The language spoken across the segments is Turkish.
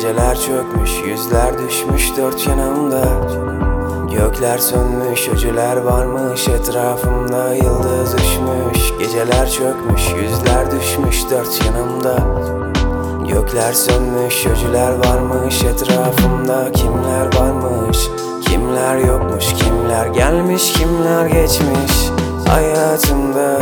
Geceler çökmüş, yüzler düşmüş dört yanımda. Gökler sönmüş, öcüler varmış etrafımda, yıldız düşmüş. Geceler çökmüş, yüzler düşmüş dört yanımda. Gökler sönmüş, öcüler varmış etrafımda. Kimler varmış, kimler yokmuş, kimler gelmiş, kimler geçmiş hayatımda.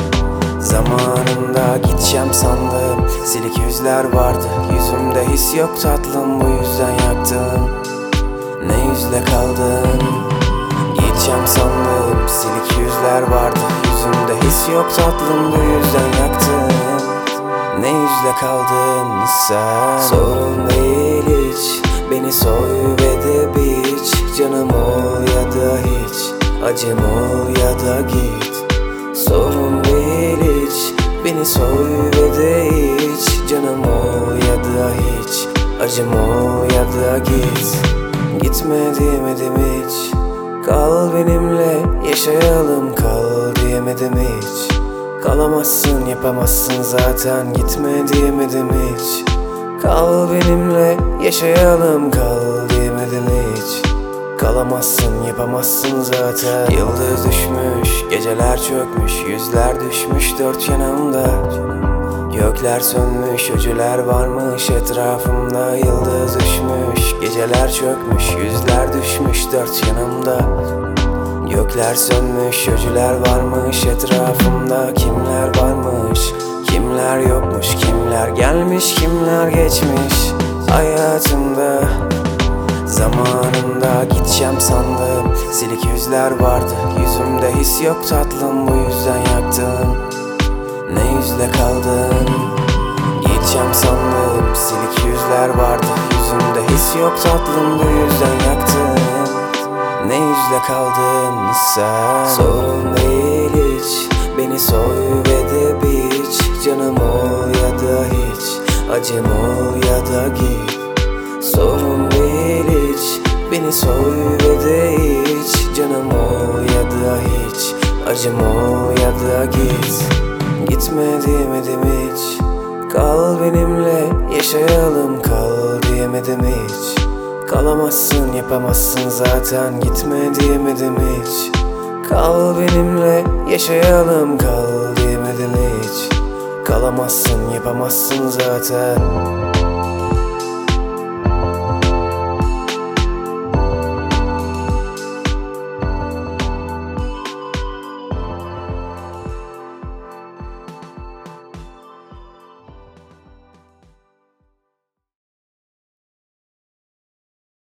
Zamanında gideceğim sandım, silik yüzler vardı. Yüzümde his yok tatlım, bu yüzden yaktım. Ne yüzle kaldın? Gideceğim sandım, silik yüzler vardı. Yüzümde his yok tatlım, bu yüzden yaktım. Ne yüzle kaldın sen? Sorun değil hiç, beni soy ve de biç. Canım ol ya da hiç, acım ol ya da git. Sorun değil hiç, beni soy ve de iç. Canım ol ya da hiç, acım ol ya da git. Gitme diyemedim hiç, kal benimle yaşayalım, kal diyemedim hiç. Kalamazsın, yapamazsın zaten, gitme diyemedim hiç. Kal benimle yaşayalım, kal diyemedim hiç. Kalamazsın, yapamazsın zaten. Yıldız düşmüş, geceler çökmüş, yüzler düşmüş dört yanımda. Gökler sönmüş, öcüler varmış etrafımda, yıldız düşmüş. Geceler çökmüş, yüzler düşmüş dört yanımda. Gökler sönmüş, öcüler varmış etrafımda. Kimler varmış, kimler yokmuş, kimler gelmiş, kimler geçmiş hayatımda. Zamanında gideceğim sandım, silik yüzler vardı. Yüzümde his yok tatlım, bu yüzden yaktım. Ne yüzle kaldın? Gideceğim sandım, silik yüzler vardı. Yüzümde his yok tatlım, bu yüzden yaktım. Ne yüzle kaldın sen? Sorun değil hiç, beni soy ve de biç. Canım ol ya da hiç, acım ol ya da git. Sorun değil hiç, beni soy ve de iç. Canım ol ya da hiç, acım ol ya da git. Gitme diyemedim hiç, kal benimle yaşayalım, kal diyemedim hiç. Kalamazsın, yapamazsın zaten, gitme diyemedim hiç. Kal benimle yaşayalım, kal diyemedim hiç. Kalamazsın, yapamazsın zaten.